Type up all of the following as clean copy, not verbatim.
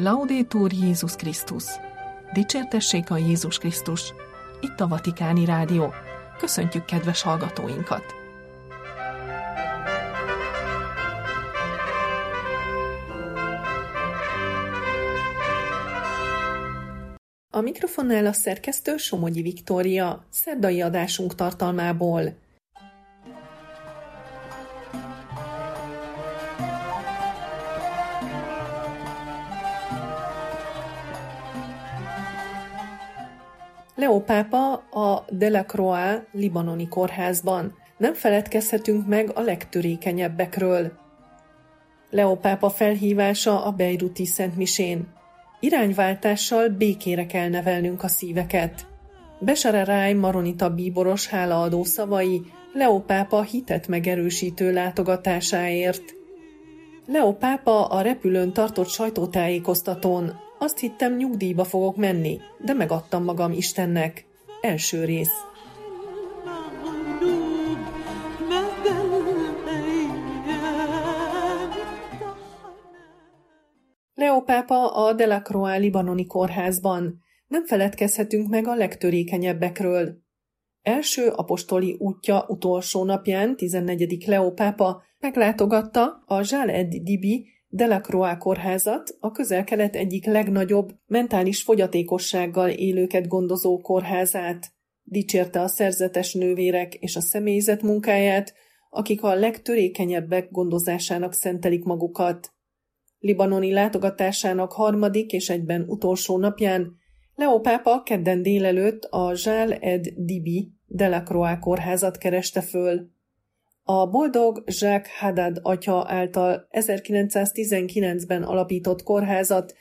Laudetur Jézus Krisztus! Dicsértessék a Jézus Krisztus! Itt a Vatikáni Rádió. Köszöntjük kedves hallgatóinkat! A mikrofonnál a szerkesztő Somogyi Viktória, szerdai adásunk tartalmából. Leó pápa a Delacroix libanoni kórházban. Nem feledkezhetünk meg a legtörékenyebbekről. Leó pápa felhívása a bejruti szentmisén. Irányváltással békére kell nevelnünk a szíveket. Beshar al-Rai maronita bíboros hálaadó szavai Leó pápa hitet megerősítő látogatásáért. Leó pápa a repülőn tartott sajtótájékoztatón: azt hittem, nyugdíjba fogok menni, de megadtam magam Istennek. Első rész. Leó pápa a Delacroix libanoni kórházban. Nem feledkezhetünk meg a legtörékenyebbekről. Első apostoli útja utolsó napján 14. Leó pápa meglátogatta a Jal ed-Dibi Delacroix kórházat, a Közel-Kelet egyik legnagyobb mentális fogyatékossággal élőket gondozó kórházát. Dicsérte a szerzetes nővérek és a személyzet munkáját, akik a legtörékenyebbek gondozásának szentelik magukat. Libanoni látogatásának harmadik és egyben utolsó napján Leó pápa kedden délelőtt a Jal ed-Dibi Delacroix kórházat kereste föl. A boldog Jacques Haddad atya által 1919-ben alapított kórházat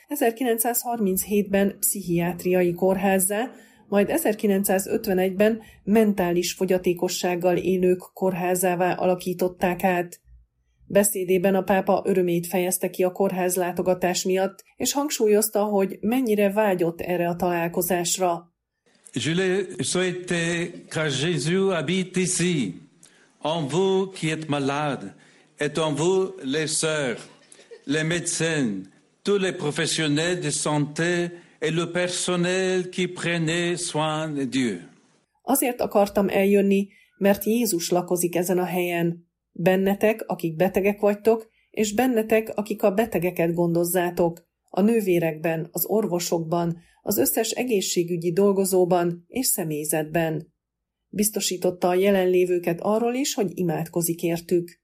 1937-ben pszichiátriai kórházzá, majd 1951-ben mentális fogyatékossággal élők kórházává alakították át. Beszédében a pápa örömét fejezte ki a kórház látogatás miatt, és hangsúlyozta, hogy mennyire vágyott erre a találkozásra. Je le souhaite car Jésus habite ici, en vous qui êtes malades, et en vous les sœurs, les médecins, tous les professionnels de santé et le personnel qui prenait soin de Dieu. Azért akartam eljönni, mert Jézus lakozik ezen a helyen. Bennetek, akik betegek vagytok, és bennetek, akik a betegeket gondozzátok, a nővérekben, az orvosokban, az összes egészségügyi dolgozóban és személyzetben. Biztosította a jelenlévőket arról is, hogy imádkozik értük.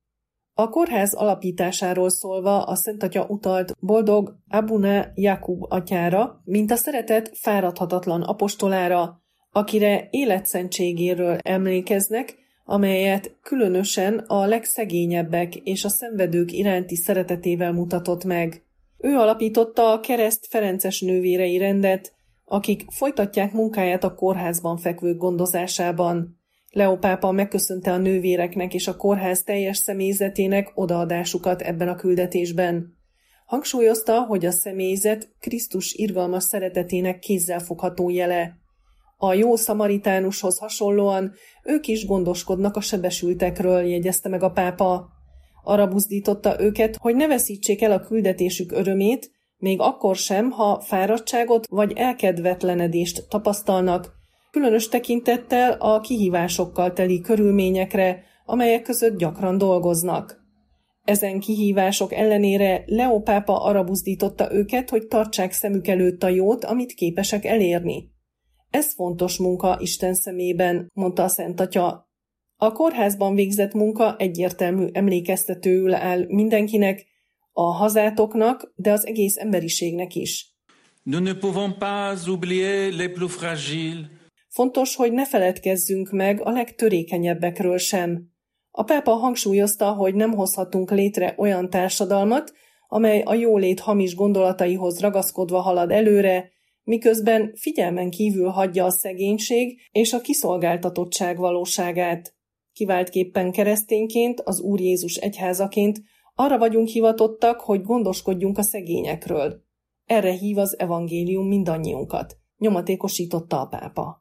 A kórház alapításáról szólva a Szentatya utalt boldog Abuna Jakub atyára, mint a szeretett fáradhatatlan apostolára, akire életszentségéről emlékeznek, amelyet különösen a legszegényebbek és a szenvedők iránti szeretetével mutatott meg. Ő alapította a Kereszt Ferences nővérei rendet, akik folytatják munkáját a kórházban fekvők gondozásában. Leó pápa megköszönte a nővéreknek és a kórház teljes személyzetének odaadásukat ebben a küldetésben. Hangsúlyozta, hogy a személyzet Krisztus irgalmas szeretetének kézzelfogható jele. A jó szamaritánushoz hasonlóan ők is gondoskodnak a sebesültekről, jegyezte meg a pápa. Arra buzdította őket, hogy ne veszítsék el a küldetésük örömét, még akkor sem, ha fáradtságot vagy elkedvetlenedést tapasztalnak, különös tekintettel a kihívásokkal teli körülményekre, amelyek között gyakran dolgoznak. Ezen kihívások ellenére Leó pápa arra buzdította őket, hogy tartsák szemük előtt a jót, amit képesek elérni. Ez fontos munka Isten szemében, mondta a Szent Atya. A kórházban végzett munka egyértelmű emlékeztetőül áll mindenkinek, a hazátoknak, de az egész emberiségnek is. Nous ne pouvons pas oublier les plus fragiles. Fontos, hogy ne feledkezzünk meg a legtörékenyebbekről sem. A pápa hangsúlyozta, hogy nem hozhatunk létre olyan társadalmat, amely a jólét hamis gondolataihoz ragaszkodva halad előre, miközben figyelmen kívül hagyja a szegénység és a kiszolgáltatottság valóságát. Kiváltképpen keresztényként, az Úr Jézus egyházaként arra vagyunk hivatottak, hogy gondoskodjunk a szegényekről. Erre hív az evangélium mindannyiunkat, nyomatékosította a pápa.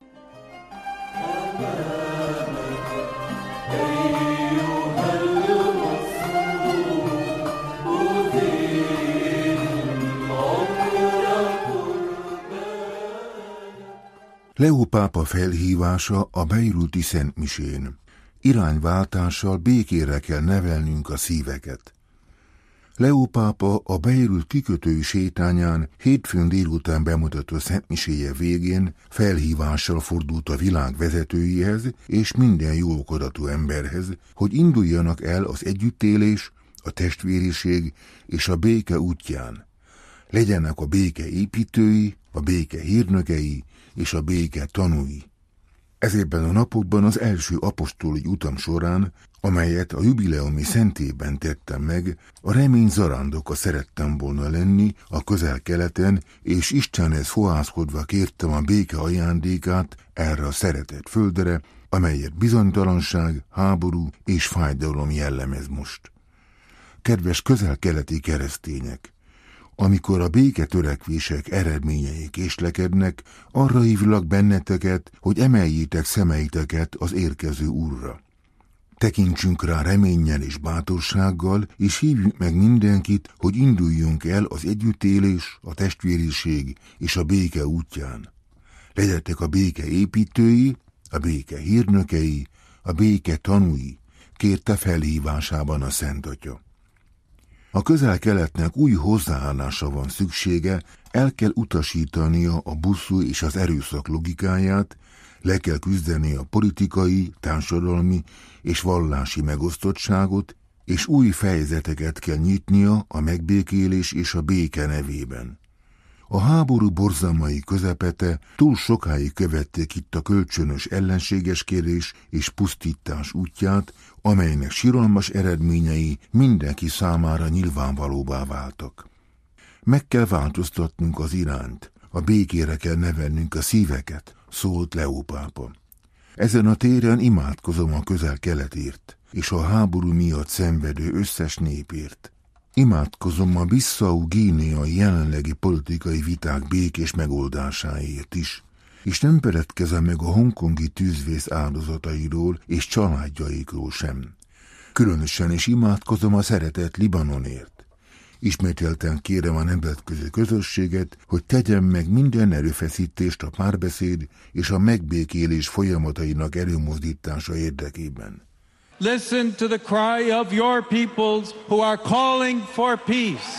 Leó pápa felhívása a beiruti szentmisén. Irányváltással békére kell nevelnünk a szíveket. Leó pápa a Beirut kikötői sétányán hétfőn délután bemutatott szentmiséje végén felhívással fordult a világ vezetőihez és minden jóokadatú emberhez, hogy induljanak el az együttélés, a testvériség és a béke útján. Legyenek a béke építői, a béke hírnökei és a béke tanúi. Ezekben a napokban az első apostoli utam során, amelyet a jubileumi szentében tettem meg, a remény zarándoka szerettem volna lenni a Közel-Keleten, és Istenhez fohászkodva kértem a béke ajándékát erre a szeretett földre, amelyet bizonytalanság, háború és fájdalom jellemez most. Kedves közel-keleti keresztények! Amikor a béketörekvések eredményei késlekednek, arra hívlak benneteket, hogy emeljétek szemeiteket az érkező Úrra. Tekintsünk rá reménnyel és bátorsággal, és hívjuk meg mindenkit, hogy induljunk el az együttélés, a testvériség és a béke útján. Legyetek a béke építői, a béke hírnökei, a béke tanúi, kérte felhívásában a Szent Atya. A Közel-Keletnek új hozzáállása van szüksége, el kell utasítania a buszú és az erőszak logikáját, le kell küzdeni a politikai, társadalmi és vallási megosztottságot, és új fejezeteket kell nyitnia a megbékélés és a béke nevében. A háború borzalmai közepete túl sokáig követték itt a kölcsönös ellenségeskedés és pusztítás útját, amelynek siralmas eredményei mindenki számára nyilvánvalóvá váltak. Meg kell változtatnunk az irányt, a békére kell nevelnünk a szíveket, szólt Leó pápa. Ezen a téren imádkozom a Közel-Keletért, és a háború miatt szenvedő összes népért. Imádkozom a Bissau-Guineai jelenlegi politikai viták békés megoldásáért is, és nem feledkezem meg a hongkongi tűzvész áldozatairól és családjaikról sem. Különösen is imádkozom a szeretett Libanonért. Ismételten kérem a nemzetközi közösséget, hogy tegyen meg minden erőfeszítést a párbeszéd és a megbékélés folyamatainak előmozdítása érdekében. Listen to the cry of your peoples who are calling for peace.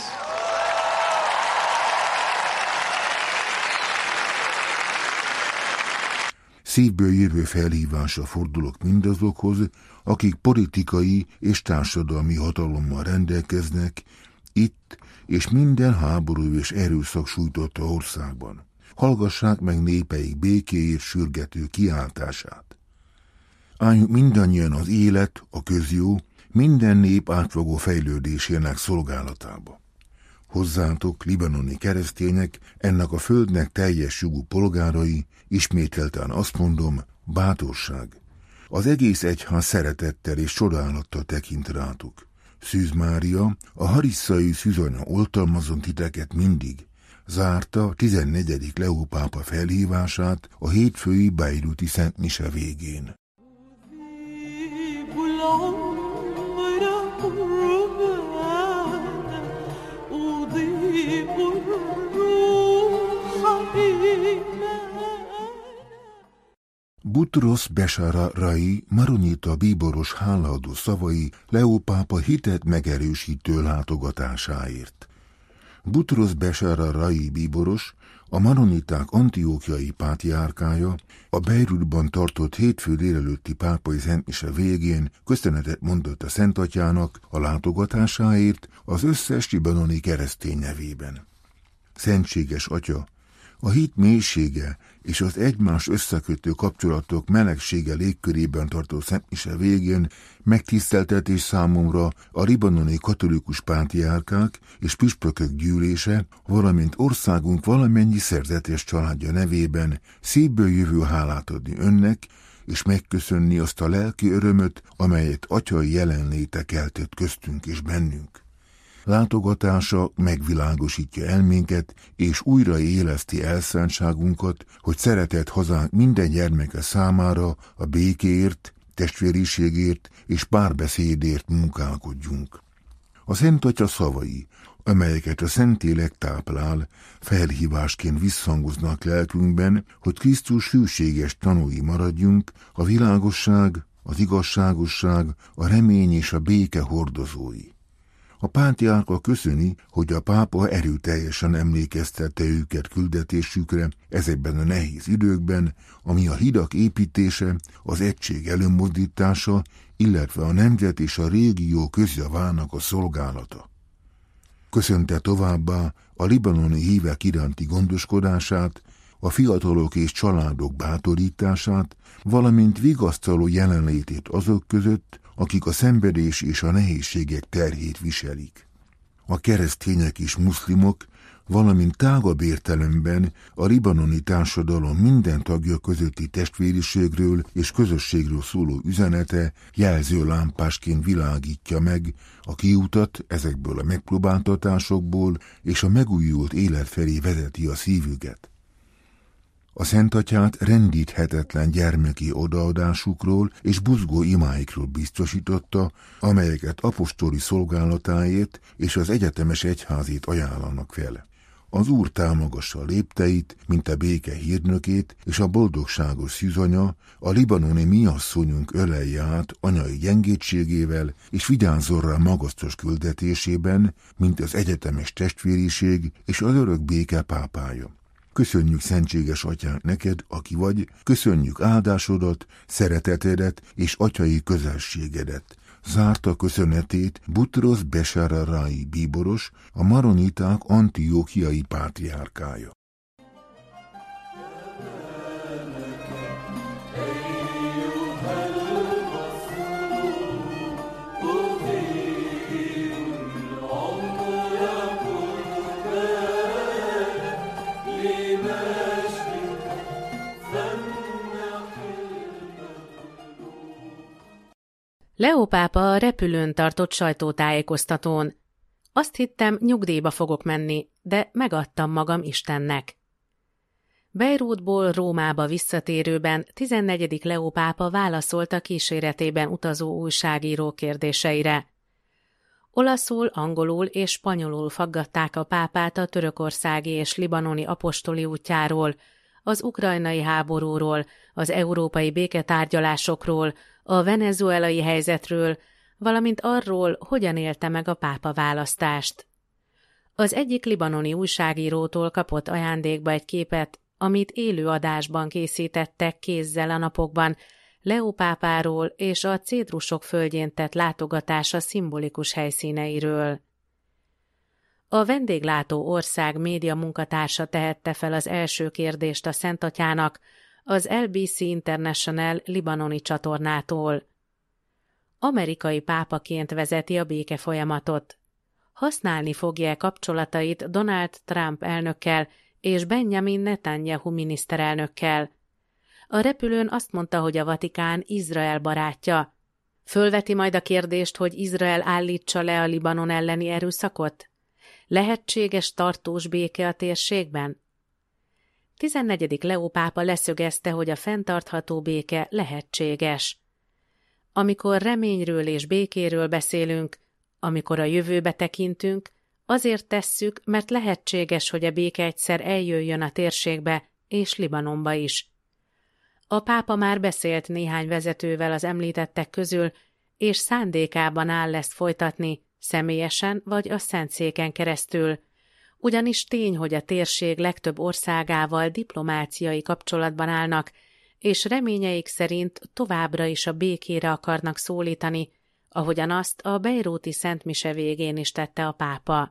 Szívből jövő felhívásra fordulok mindazokhoz, akik politikai és társadalmi hatalommal rendelkeznek, itt és minden háború és erőszak sújtotta országban. Hallgassák meg népeik békéért sürgető kiáltását. Álljunk mindannyian az élet, a közjó, minden nép átfogó fejlődésének szolgálatába. Hozzátok, libanoni keresztények, ennek a földnek teljes jogú polgárai, ismételten azt mondom, bátorság. Az egész egyház szeretettel és csodálattal tekint rátok. Szűz Mária, a harisszai szűzanya oltalmazon titeket mindig, zárta 14. Leó pápa felhívását a hétfői beiruti szentmise végén. Butros Bechara Rai maronita bíboros hálaadó szavai Leó pápa hitet megerősítő látogatásáért. Butros Bechara Rai bíboros, a maroniták antiókiai pátriárkája, a Beirutban tartott hétfő délelőtti pápai szentmise végén köszönetet mondott a Szent Atyának a látogatásáért az összes libanoni keresztény nevében. Szentséges Atya, a hit mélysége és az egymás összekötő kapcsolatok melegsége légkörében tartó szentmise végén megtiszteltetés számomra a libanoni katolikus pátriárkák és püspökök gyűlése, valamint országunk valamennyi szerzetes családja nevében szívből jövő hálát adni önnek, és megköszönni azt a lelki örömöt, amelyet atyai jelenléte keltett köztünk és bennünk. Látogatása megvilágosítja elménket, és újra éleszti elszántságunkat, hogy szeretett hazánk minden gyermeke számára a békéért, testvériségért és párbeszédért munkálkodjunk. A Szent Atya szavai, amelyeket a Szentlélek táplál, felhívásként visszhangoznak lelkünkben, hogy Krisztus hűséges tanúi maradjunk, a világosság, az igazságosság, a remény és a béke hordozói. A pátriárka köszöni, hogy a pápa erőteljesen emlékeztette őket küldetésükre ezekben a nehéz időkben, ami a hidak építése, az egység előmozdítása, illetve a nemzet és a régió közjavának a szolgálata. Köszönte továbbá a libanoni hívek iránti gondoskodását, a fiatalok és családok bátorítását, valamint vigasztaló jelenlétét azok között, akik a szenvedés és a nehézségek terhét viselik. A keresztények és muszlimok, valamint tágabb értelemben a libanoni társadalom minden tagja közötti testvériségről és közösségről szóló üzenete jelző lámpásként világítja meg a kiutat ezekből a megpróbáltatásokból, és a megújult élet felé vezeti a szívüket. A Szent Atyát rendíthetetlen gyermeki odaadásukról és buzgó imáikról biztosította, amelyeket apostoli szolgálatáért és az egyetemes egyházét ajánlanak fel. Az Úr támogassa lépteit, mint a béke hírnökét, és a boldogságos szűzanya, a libanoni mi asszonyunk ölelje át anyai gyengétségével, és vigyázzon rá magasztos küldetésében, mint az egyetemes testvériség és az örök béke pápája. Köszönjük, szentséges Atyánk, neked, aki vagy, köszönjük áldásodat, szeretetedet és atyai közelségedet. Zárta köszönetét Butros Besararai bíboros, a maroniták antiochiai pátriárkája. Leó pápa a repülőn tartott sajtótájékoztatón. Azt hittem, nyugdíjba fogok menni, de megadtam magam Istennek. Beirutból Rómába visszatérőben 14. Leó pápa válaszolt a kíséretében utazó újságíró kérdéseire. Olaszul, angolul és spanyolul faggatták a pápát a törökországi és libanoni apostoli útjáról, az ukrajnai háborúról, az európai béketárgyalásokról, a venezuelai helyzetről, valamint arról, hogyan élte meg a pápa választást. Az egyik libanoni újságírótól kapott ajándékba egy képet, amit élő adásban készítettek kézzel a napokban, Leó pápáról és a cédrusok földjén tett látogatása szimbolikus helyszíneiről. A vendéglátó ország média munkatársa tehette fel az első kérdést a Szent Atyának, az LBC International libanoni csatornától. Amerikai pápaként vezeti a béke folyamatot. Használni fogja kapcsolatait Donald Trump elnökkel és Benjamin Netanyahu miniszterelnökkel. A repülőn azt mondta, hogy a Vatikán Izrael barátja. Fölveti majd a kérdést, hogy Izrael állítsa le a Libanon elleni erőszakot? Lehetséges tartós béke a térségben? 14. Leó pápa leszögezte, hogy a fenntartható béke lehetséges. Amikor reményről és békéről beszélünk, amikor a jövőbe tekintünk, azért tesszük, mert lehetséges, hogy a béke egyszer eljöjjön a térségbe és Libanonba is. A pápa már beszélt néhány vezetővel az említettek közül, és szándékában áll ezt folytatni, személyesen vagy a Szentszéken keresztül, ugyanis tény, hogy a térség legtöbb országával diplomáciai kapcsolatban állnak, és reményeik szerint továbbra is a békére akarnak szólítani, ahogyan azt a beiruti szentmise végén is tette a pápa.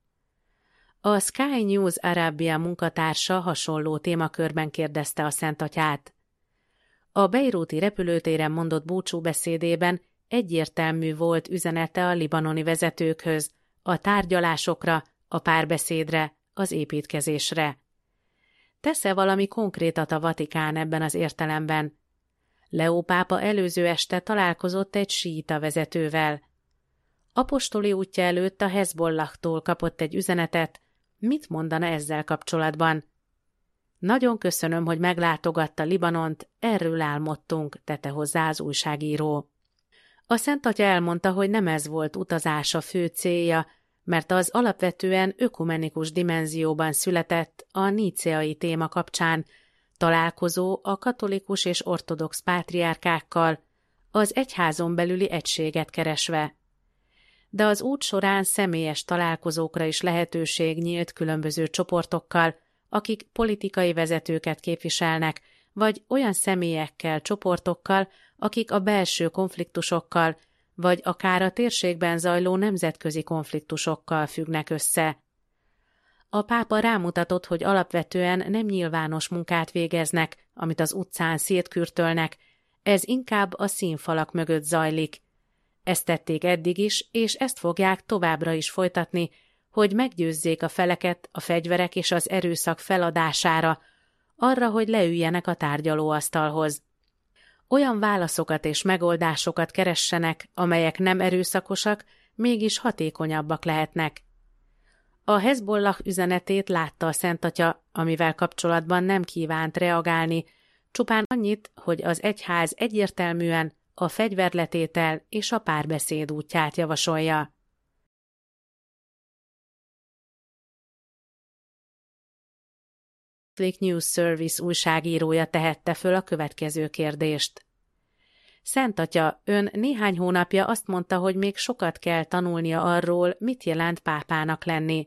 A Sky News Arabia munkatársa hasonló témakörben kérdezte a Szent Atyát. A beiruti repülőtéren mondott búcsúbeszédében egyértelmű volt üzenete a libanoni vezetőkhöz, a tárgyalásokra, a párbeszédre, az építkezésre. Tesz-e valami konkrétat a Vatikán ebben az értelemben? Leó pápa előző este találkozott egy síita vezetővel. Apostoli útja előtt a Hezbollahtól kapott egy üzenetet, mit mondana ezzel kapcsolatban? Nagyon köszönöm, hogy meglátogatta Libanont, erről álmodtunk, tette hozzá az újságíró. A Szent Atya elmondta, hogy nem ez volt utazása fő célja, mert az alapvetően ökumenikus dimenzióban született a níceai téma kapcsán, találkozó a katolikus és ortodox pátriárkákkal, az egyházon belüli egységet keresve. De az út során személyes találkozókra is lehetőség nyílt különböző csoportokkal, akik politikai vezetőket képviselnek, vagy olyan személyekkel, csoportokkal, akik a belső konfliktusokkal, vagy akár a térségben zajló nemzetközi konfliktusokkal függnek össze. A pápa rámutatott, hogy alapvetően nem nyilvános munkát végeznek, amit az utcán szétkürtölnek, ez inkább a színfalak mögött zajlik. Ezt tették eddig is, és ezt fogják továbbra is folytatni, hogy meggyőzzék a feleket a fegyverek és az erőszak feladására, arra, hogy leüljenek a tárgyalóasztalhoz. Olyan válaszokat és megoldásokat keressenek, amelyek nem erőszakosak, mégis hatékonyabbak lehetnek. A Hezbollah üzenetét látta a Szent Atya, amivel kapcsolatban nem kívánt reagálni, csupán annyit, hogy az egyház egyértelműen a fegyverletétel és a párbeszéd útját javasolja. Catholic News Service újságírója tehette föl a következő kérdést. Szent Atya, ön néhány hónapja azt mondta, hogy még sokat kell tanulnia arról, mit jelent pápának lenni.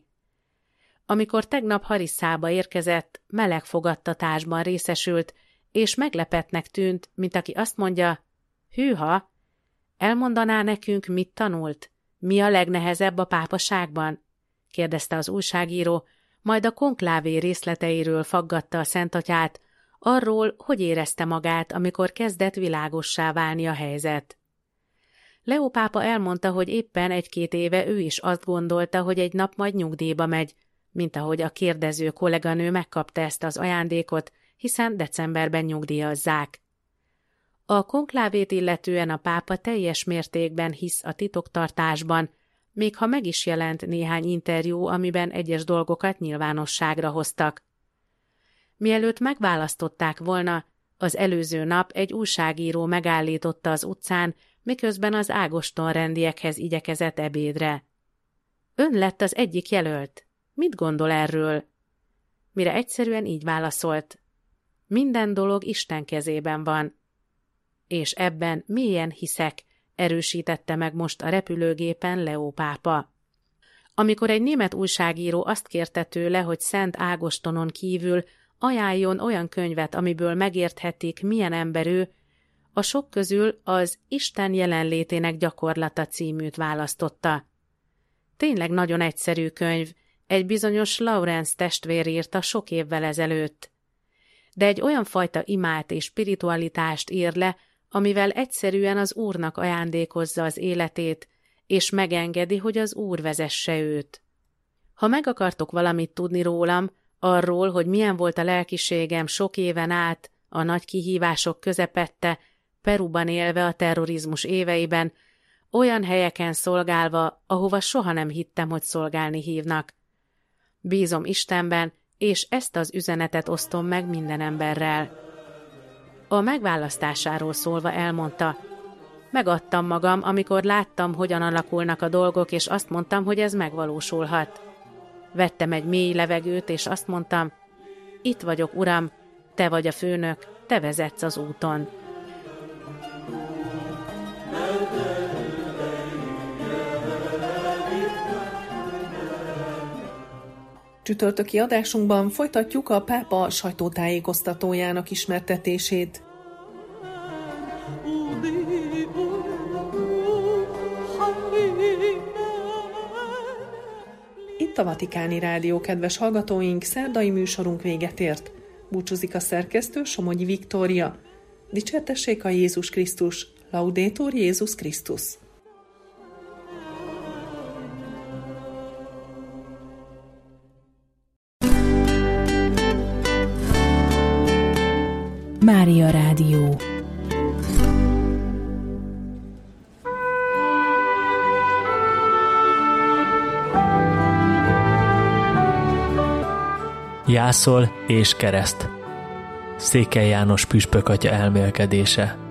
Amikor tegnap Harisszába érkezett, meleg fogadtatásban részesült, és meglepetnek tűnt, mint aki azt mondja, hűha, elmondaná nekünk, mit tanult? Mi a legnehezebb a pápaságban? Kérdezte az újságíró, majd a konklávé részleteiről faggatta a Szent Atyát, arról, hogy érezte magát, amikor kezdett világossá válni a helyzet. Leó pápa elmondta, hogy éppen 1-2 éve ő is azt gondolta, hogy egy nap majd nyugdíjba megy, mint ahogy a kérdező kolléganő megkapta ezt az ajándékot, hiszen decemberben nyugdíjazzák. A konklávét illetően a pápa teljes mértékben hisz a titoktartásban, még ha meg is jelent néhány interjú, amiben egyes dolgokat nyilvánosságra hoztak. Mielőtt megválasztották volna, az előző nap egy újságíró megállította az utcán, miközben az Ágoston rendiekhez igyekezett ebédre. Ön lett az egyik jelölt. Mit gondol erről? Mire egyszerűen így válaszolt. Minden dolog Isten kezében van. És ebben mélyen hiszek, erősítette meg most a repülőgépen Leó pápa. Amikor egy német újságíró azt kérte tőle, hogy Szent Ágostonon kívül ajánljon olyan könyvet, amiből megérthetik, milyen ember ő, a sok közül az Isten jelenlétének gyakorlata címűt választotta. Tényleg nagyon egyszerű könyv, egy bizonyos Lawrence testvér írta sok évvel ezelőtt. De egy olyan fajta imát és spiritualitást ír le, amivel egyszerűen az Úrnak ajándékozza az életét, és megengedi, hogy az Úr vezesse őt. Ha meg akartok valamit tudni rólam, arról, hogy milyen volt a lelkiségem sok éven át, a nagy kihívások közepette, Peruban élve a terrorizmus éveiben, olyan helyeken szolgálva, ahova soha nem hittem, hogy szolgálni hívnak. Bízom Istenben, és ezt az üzenetet osztom meg minden emberrel. A megválasztásáról szólva elmondta, megadtam magam, amikor láttam, hogyan alakulnak a dolgok, és azt mondtam, hogy ez megvalósulhat. Vettem egy mély levegőt, és azt mondtam, itt vagyok, Uram, te vagy a főnök, te vezetsz az úton. Csütörtöki adásunkban folytatjuk a pápa sajtótájékoztatójának ismertetését. Itt a Vatikáni Rádió, kedves hallgatóink, szerdai műsorunk véget ért. Búcsúzik a szerkesztő, Somogyi Viktória. Dicsértessék a Jézus Krisztus, Laudetur Jézus Krisztus. Mária Rádió. Jászol és kereszt. Székely János püspök atya elmélkedése.